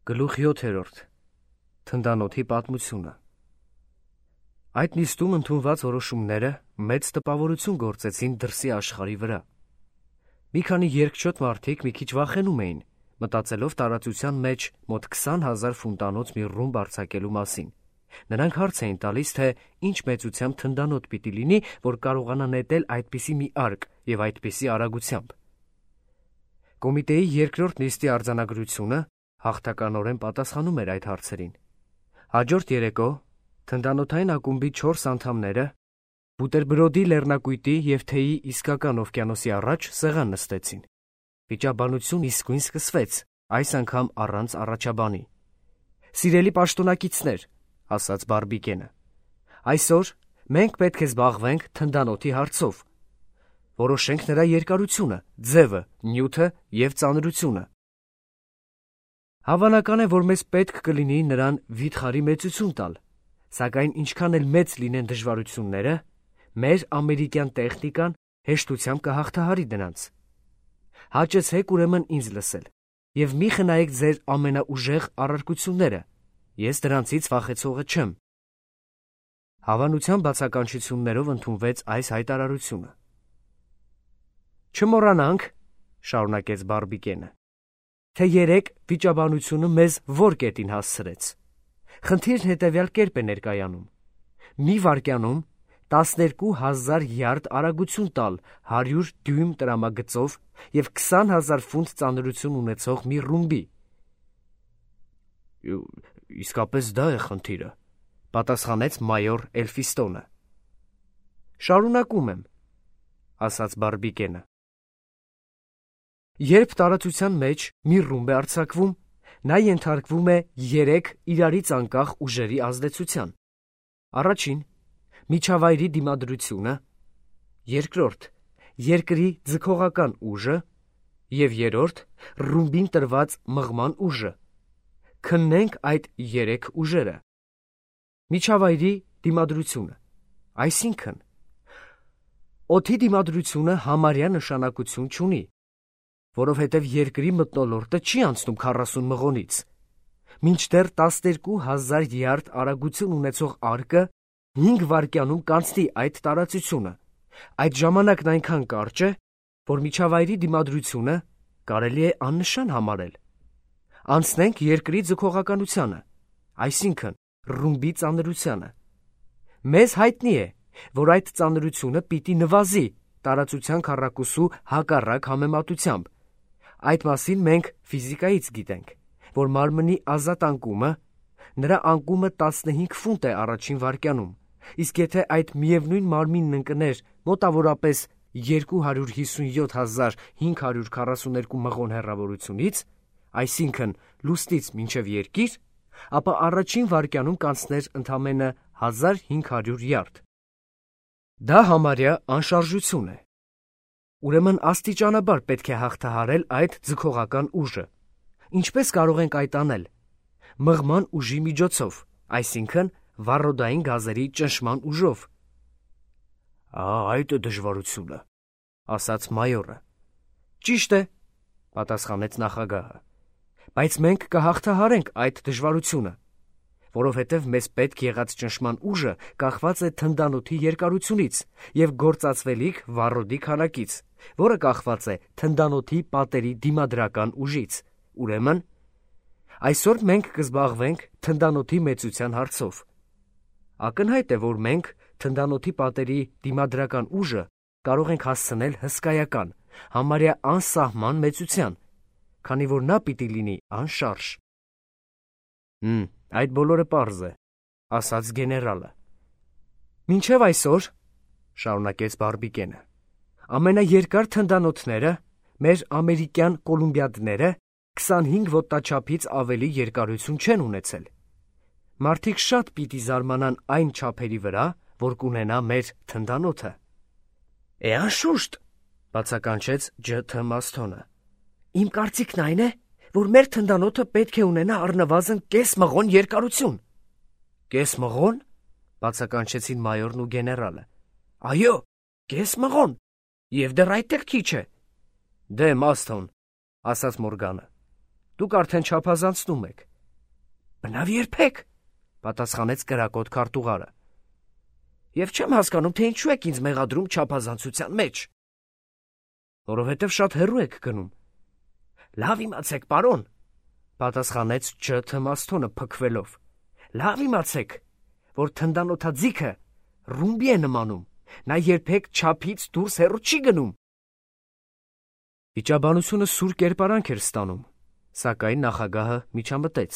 Գլուխ 7. Թնդանոթի պատմությունը։ Այդ նիստում ընդունված որոշումները մեծ տպավորություն գործեցին դրսի աշխարհի վրա։ Մի քանի երկչոտ մարդիկ մի քիչ վախենում էին, մտածելով տարածության մեջ մոտ 20,000 ֆունտանոց մի ռումբ արձակելու մասին։ Նրանք հարց էին տալիս, թե ինչ մեծությամբ թնդանոթ պիտի լինի, որ կարողանա նետել այդպիսի մի արկ եւ այդպիսի արագությամբ։ Կոմիտեի երկրորդ նիստի արձանագրությունը հաղթականորեն պատասխանում էր այդ հարցերին։ Հաջորդ երեկո թնդանոթային ակումբի 4 անդամները բուտերբրոդի, լեռնակույտի եւ թեյի իսկական օվկիանոսի առաջ սեղան նստեցին։ Վիճաբանություն իսկույն սկսվեց, այս անգամ առանց առաջաբանի։ «Սիրելի պաշտոնակիցներ», ասաց Բարբիկենը, «այսօր մենք պետք է զբաղվենք թնդանոթի հարցով։ Որոշենք նրա երկարությունը, ձևը, նյութը եւ ծանրությունը։ Հավանական է, որ մեզ պետք կլինի նրան վիթխարի մեծություն տալ, սակայն ինչքան էլ մեծ լինեն դժվարությունները, մեր ամերիկյան տեխնիկան հեշտությամբ կհաղթահարի դրանց։ Հաճեցեք ուրեմն ինձ լսել եւ մի խնայեք ձեր ամենաուժեղ առարկությունները, ես դրանցից վախեցողը չեմ»։ Հավանության բացականչություններով ընդունվեց այս հայտարարությունը։ «Չմոռանանք», շարունակեց Բարբիկենը, թե երեկ վիճաբանությունը մեզ որ կետին հասցրեց։ Խնդիրն հետևյալ կերպ է ներկայանում. մի վայրկյանում 12,000 յարդ արագություն տալ 100 դյույմ տրամագծով եւ 20,000 ֆունտ ծանրություն ունեցող մի ռումբի։ «Իսկապես դա է խնդիրը», պատասխանեց մայոր Էլֆիստոնը։ «Շարունակում եմ», ասաց Բարբիկենը։ Երբ տարածության մեջ մի ռումբ է արձակվում, նա ենթարկվում է 3 իրարից անկախ ուժերի ազդեցության։ Առաջին՝ միջավայրի դիմադրությունը, երկրորդ՝ երկրի ձգողական ուժը եւ երրորդ՝ ռումբին տրված մղման ուժը։ Քննենք այդ 3 ուժերը։ Միջավայրի դիմադրությունը, այսինքն օդի դիմադրությունը համարյա նշանակություն չունի, որովհետև երկրի մթնոլորտը չի անցնում 40 մղոնից։ Մինչդեռ 12,000 յարդ արագություն ունեցող արկը 5 վայրկյանում կանցնի այդ տարածությունը։ Այդ ժամանակն այնքան կարճ է, որ միջավայրի դիմադրությունը կարելի է աննշան համարել։ Անցնենք երկրի ձգողականությանը, այսինքն ռումբի ծանրությանը։ Մեզ հայտնի է, որ այդ ծանրությունը պիտի նվազի տարածության քառակուսու հակառակ համեմատությամբ։ Այդ մասին մենք ֆիզիկայից գիտենք, որ մարմնի ազատ անկումը, նրա անկումը 15 ֆունտ է առաջին վայրկյանում, իսկ եթե այդ միևնույն մարմինն ընկներ մոտավորապես 257,542 մղոն հեռավորությունից, այսինքն լուսնից մինչև երկիր, ապա առաջին վայրկյանում կանցներ ընդամենը 1500 յարդ։ Դա համարյա անշարժություն է։ Ուրեմն աստիճանաբար պետք է հաղթահարել այդ ձգողական ուժը։ Ինչպես կարող ենք այդ անել։ Մղման ուժի միջոցով, այսինքն վառոդային գազերի ճնշման ուժով։ Այդ է դժվարությունը, ասաց մայորը։ Ճիշտ է, պատասխանեց նախագահը, բայց մենք կհաղթահարենք այդ դժվարությունը, որովհետև մեզ պետք եղած ճնշման ուժը կախված է թնդանոթի երկարությունից եւ գործածվելիք վառոդի քանակից, որը կախված է թնդանոթի պատերի դիմադրական ուժից։ Ուրեմն, այսօր մենք կզբաղվենք թնդանոթի մեծության հարցով։ Ակնհայտ է, որ մենք թնդանոթի պատերի դիմադրական ուժը կարող ենք հասցնել հսկայական, համարյա անսահման մեծության, քանի որ նա պիտի լինի անշարժ։ Այդ բոլորը պարզ է, ասաց գեներալը։ Մինչև այսօր, շարունակեց Բարբիկենը, ամենաերկար թնդանոթները, մեր ամերիկյան կոլումբիադները 25 ոտնաչափից ավելի երկարություն չեն ունեցել։ Մարդիկ շատ պիտի զարմանան այն չափերի վրա, որ կունենա մեր թնդանոթը։ Անշուշտ, բացականչեց Ջ.Թ. Մասթոնը։ Իմ կարծիքն այն է, որ մեր թնդանոթը պետք է ունենա առնվազն կես մղոն երկարություն։ Կես մղոն, բացականչեցին մայորն ու գեներալը։ Այո, կես մղոն, եւ դեռ այդտեղ քիչ է։ Դե, Մասթոն, ասաց Մորգանը, դուք արդեն չափազանցնում եք։ Բնավ երբեք, պատասխանեց կրակոտ քարտուղարը։ Եվ չեմ հասկանում, թե ինչու եք ինձ մեղադրում չափազանցության մեջ։ Որովհետև շատ հեռու եք գնում։ Լավ իմացեք, պարոն, պատասխանեց Ջ. Թմասթոնը փքվելով։ Լավ իմացեք, որ թնդանոթաձիգը ռումբի է նմանում, նա երբեք չափից դուրս հեռու չի գնում։ Վիճաբանությունը սուր կերպարանք էր ստանում, սակայն նախագահը միջամտեց։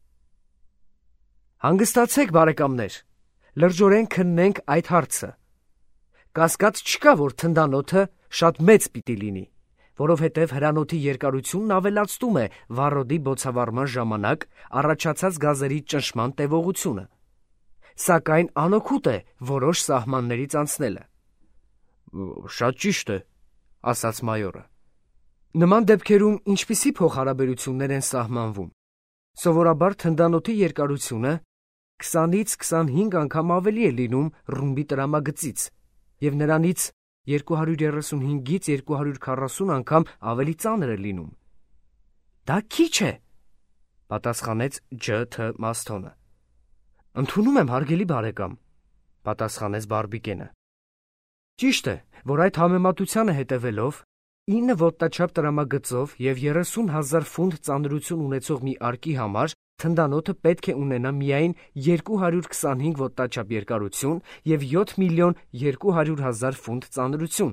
Հանգստացեք, բարեկամներ, լրջորեն քննենք այդ հարցը։ Կասկած չկա, որ թնդանոթը շատ մեծ պիտի լինի, որովհետև հրանոթի երկարությունն ավելացնում է վառոդի բոցավառման ժամանակ առաջացած գազերի ճնշման տևողությունը, սակայն անօգուտ է որոշ սահմաններից անցնելը։ Շատ ճիշտ է, ասաց մայորը։ Նման դեպքերում ինչպիսի փոխհարաբերություններ են սահմանվում։ Սովորաբար թնդանոթի երկարությունը 20-ից 25 անգամ ավելի է լինում ռումբի տրամագծից և նրանից 235-ից 240 անգամ ավելի ծանր է լինում։ Դա քիչ է, պատասխանեց Ջ. Թմասթոնը։ Ընդունում եմ, հարգելի բարեկամ, պատասխանեց Բարբիկենը։ Ճիշտ է, որ այդ համեմատությանը հետևելով 9 ոտնաչափ տրամագծով և 30,000 ֆունտ ծանրություն ունեցող մի արկի համար թնդանոթը պետք է ունենա միայն 225 ոտնաչափ երկարություն և 7,200,000 ֆունտ ծանրություն։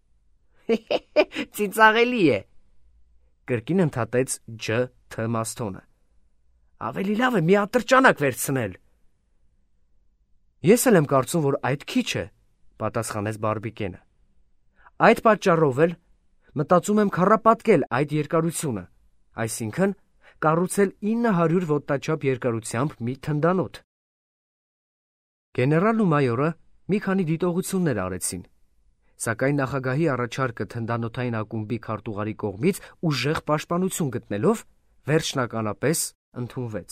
Ծիծաղելի է, կրկին ընդհատեց Ջ. Թմասթոնը։ Ավելի լավ է մի ատրճանակ վերցնել։ Ես էլ եմ կարծում, որ այդ քիչ է, պատասխանեց Բարբիկենը։ Այդ պատճառով էլ մտածում եմ քառապատկել այդ երկարությունը, այսինքն կառուցել 900 ոտնաչափ երկարությամբ մի թնդանոթ։ Գեներալն ու մայորը մի քանի դիտողություններ արեցին, սակայն նախագահի առաջարկը թնդանոթային ակումբի քարտուղարի կողմից ուժեղ պաշտպանություն գտնելով վերջնականապես ընդունվեց։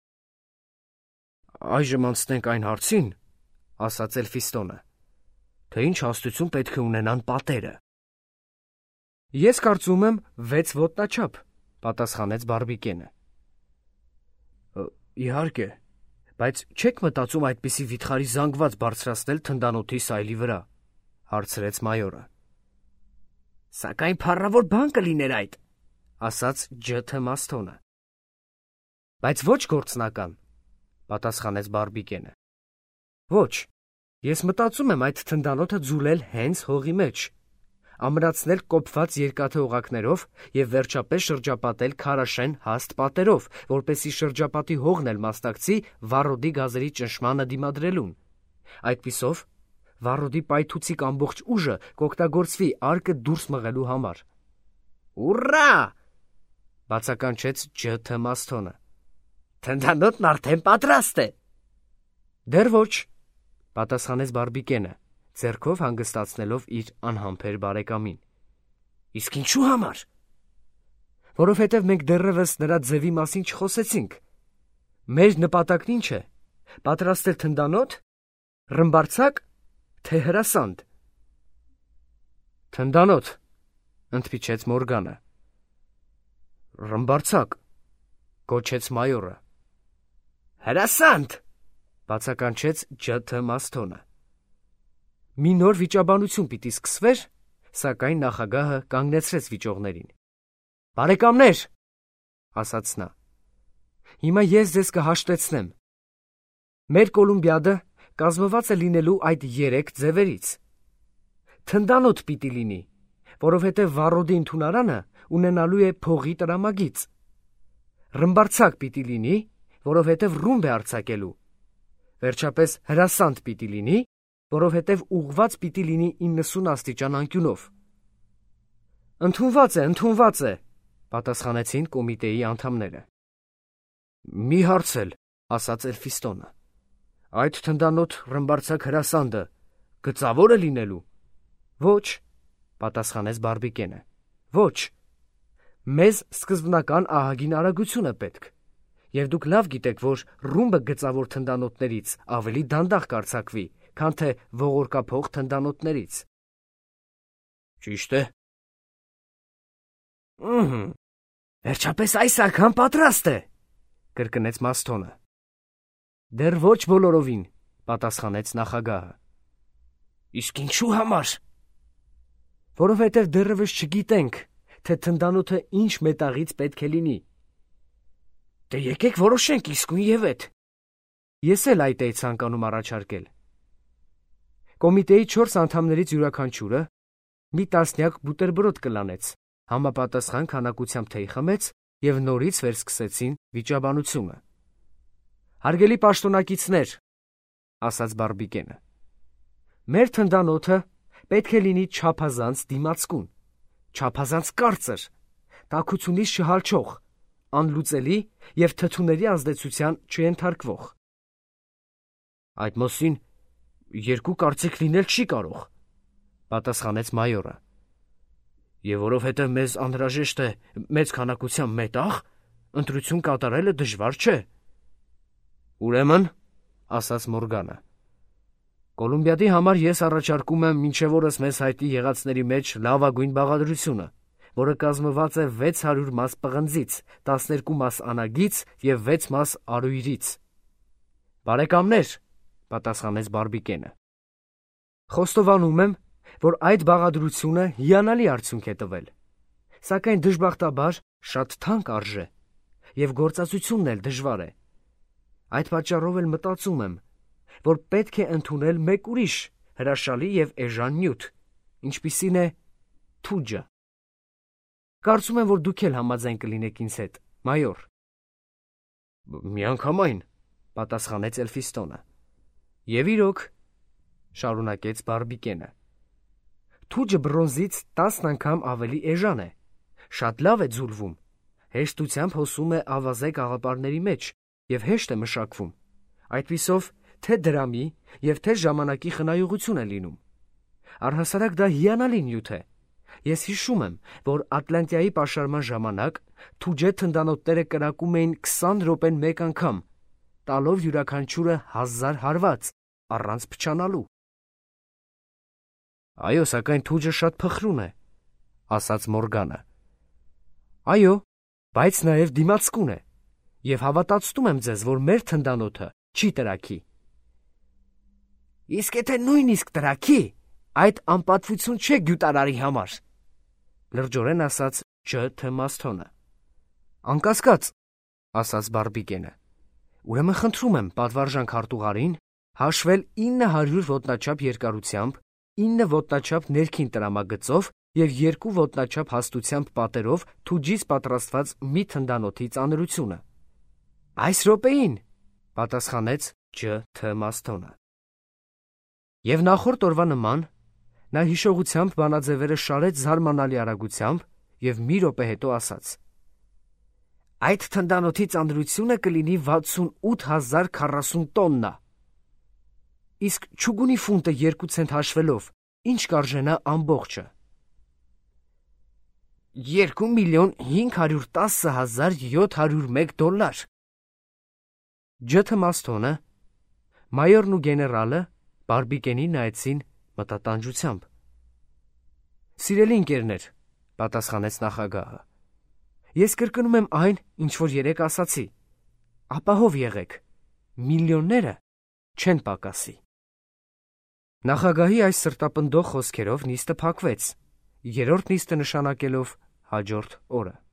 Այժմ անցնենք այն հարցին, ասաց Էլֆիստոնը, թե ինչ հաստություն պետք է ունենան պատերը։ Ես կարծում եմ 6 ոտնաչափ, պատասխանեց Բարբիկենը։ Իհարկե, բայց չեք մտածում այդպիսի վիթխարի զանգված բարձրացնել թնդանոթի սայլի վրա, հարցրեց մայորը։ Սակայն փառավոր բան կլիներ այդ, ասաց Ջ. Թմասթոնը։ Բայց ոչ գործնական, պատասխանեց Բարբիկենը։ Ոչ, ես մտածում եմ այդ թնդանոթը ձուլել հենց հողի մեջ, ամրացնել կոփված երկաթե օղակներով և վերջապես շրջապատել քարաշեն հաստ պատերով, որպեսզի շրջապատի հողն էլ մասնակցի վառոդի գազերի ճնշմանը դիմադրելուն։ Այդպիսով վառոդի պայթուցիկ ամբողջ ուժը կօգտագործվի արկը դուրս մղելու համար։ Ուռա! Բացականչեց Ջ. Թմասթոնը։ Թնդանոթն արդեն պատրաստ է։ Դեռ ոչ, պատասխանեց Բարբիկենը, ձեռքով հանգստացնելով իր անհամբեր բարեկամին։ Իսկ ինչու համար։ Որովհետև մենք դեռևս նրա ձևի մասին չխոսեցինք։ Մեր նպատակն ինչ է։ Պատրաստել թնդանոթ, ռմբարձակ, թե հրասանդ։ Թնդանոթ, ընդմիջեց Մորգանը։ Ռմբարձակ, գոչեց մայորը։ Հրասանդ, բացականչեց Ջ. Թմասթոնը։ Մի նոր վիճաբանություն պիտի սկսվեր, սակայն նախագահը կանգնեցրեց վիճողներին։ Բարեկամներ, ասաց նա, հիմա ես ձեզ կհաշտեցնեմ։ Մեր Կոլումբիադը կազմված է լինելու այդ 3 ձևերից։ Թնդանոթ պիտի լինի, որովհետև վառոդի ընդունարանը ունենալու է փողի տրամագիծ։ Ռմբարձակ պիտի լինի, որովհետև ռումբ է արձակելու։ Վերջապես հրասանդ պիտի լինի, որովհետև ուղղված պիտի լինի 90 աստիճան անկյունով։ Ընդունված է, պատասխանեցին կոմիտեի անդամները։ Մի հարց էլ, ասաց Էլֆիստոնը։ Այդ թնդանոթ ռմբարձակ հրասանդը գծավոր է լինելու։ Ոչ, պատասխանեց Բարբիկենը։ Ոչ։ Մեզ սկզբնական ահագին արագություն է պետք։ Եվ դուք լավ գիտեք, որ ռումբը գծավոր թնդանոթներից ավելի դանդաղ կարձակվի, քան թե ողորկափող թնդանոթներից։ Ճիշտ է։ Վերջապես այս անգամ պատրաստ է, կրկնեց Մասթոնը։ Դեռ ոչ բոլորովին, պատասխանեց նախագահը։ Իսկ ինչու համար։ Որովհետև դեռևս չգիտենք, թե թնդանոթը ինչ մետաղից պետք է լինի։ Դե եկեք որոշենք իսկույն եւ այդ։ Ես էլ այդ էի ցանկանում առաջարկել։ Կոմիտեի 4 անդամներից յուրաքանչյուրը մի տասնյակ բուտերբրոդ կլանեց, համապատասխան քանակությամբ թեյ խմեց եւ նորից վերսկսեցին վիճաբանությունը։ Հարգելի պաշտոնակիցներ, ասաց Բարբիկենը, մեր թնդանոթը պետք է լինի չափազանց դիմացկուն, չափազանց կարծր, տաքությունից չհալչող, անլուծելի եւ թթուների ազդեցության չենթարկվող։ Այդ մասին երկու կարծիք լինել չի կարող, պատասխանեց մայորը։ Եվ որովհետև մեզ անհրաժեշտ է մեծ քանակության մետաղ, ընտրություն կատարելը դժվար չէ։ Ուրեմն, ասաց Մորգանը, Կոլումբիադի համար ես առաջարկում եմ մինչև օրս մեզ հայտնի եղածների մեջ լավագույն բաղադրությունը, որը կազմված է 600 մաս պղնձից, 12 մաս անագից եւ 6 մաս արույրից։ Բարեկամներ, պատասխանեց Բարբիկենը, խոստովանում եմ, որ այդ բաղադրությունը հիանալի արդյունք է տվել, սակայն դժբախտաբար շատ թանկ արժե եւ գործածությունն էլ դժվար է։ Այդ պատճառով էլ մտածում եմ, որ պետք է ընդունել մեկ ուրիշ հրաշալի եւ էժան նյութ, ինչպիսին է թուջը։ Կարծում եմ, որ դուք էլ համաձայն կլինեք ինձ հետ, մայոր։ Միանգամայն, պատասխանեց Էլֆիստոնը։ Եվ իրոք, շարունակեց Բարբիկենը, թուջը բրոնզից 10 անգամ ավելի էժան է, շատ լավ է ձուլվում, հեշտությամբ հոսում է ավազե կաղապարների մեջ եւ հեշտ է մշակվում, այդպիսով թե դրամի եւ թե ժամանակի խնայողություն է լինում։ Առհասարակ դա հիանալի նյութ է։ Ես հիշում եմ, որ Ատլանտիայի պաշարման ժամանակ թուջե թնդանոթները կրակում էին 20 րոպեն մեկ անգամ, տալով յուրաքանչյուրը 1000 հարված, առանց փչանալու։ Այո, սակայն թուջը շատ փխրուն է, ասաց Մորգանը։ Այո, բայց նաև դիմացկուն է, եւ հավատացնում եմ ձեզ, որ մեր թնդանոթը չի տրաքի։ Իսկ եթե նույնիսկ տրաքի, այդ անպատվություն չէ գյուտարարի համար, լրջորեն ասաց Ջ.Թ. Մասթոնը։ Անկասկած, ասաց Բարբիկենը, ուրեմն խնդրում եմ պատվարժան քարտուղարին հաշվել 900 ոտնաչափ երկարությամբ, 9 ոտնաչափ ներքին տրամագծով եւ 2 ոտնաչափ հաստությամբ պատերով թուջից պատրաստված մի թնդանոթի ծանրությունը։ Այս րոպեին, պատասխանեց Ջ.Թ. Մասթոնը։ Եվ նախորդ օրվա նման նա հիշողությամբ բանաձևերը շարեց զարմանալի արագությամբ եւ մի րոպե հետո ասաց. Այդ թնդանոթի ծանրությունը կլինի 68040 տոննա։ Իսկ չուգունի ֆունտը 2 ցենտ հաշվելով ինչ կարժենա ամբողջը։ 2,510,701 դոլար։ Ջ.Թ. Մասթոնը, մայորն ու գեներալը Բարբիկենին նայեցին մտատանջությամբ։ Սիրելի ընկերներ, պատասխանեց նախագահը, ես կրկնում եմ այն, ինչ որ երեկ ասացի, ապահով եղեք, միլիոնները չեն պակասի։ Նախագահի այս սրտապնդող խոսքերով նիստը փակվեց, երրորդ նիստը նշանակելով հաջորդ օրը։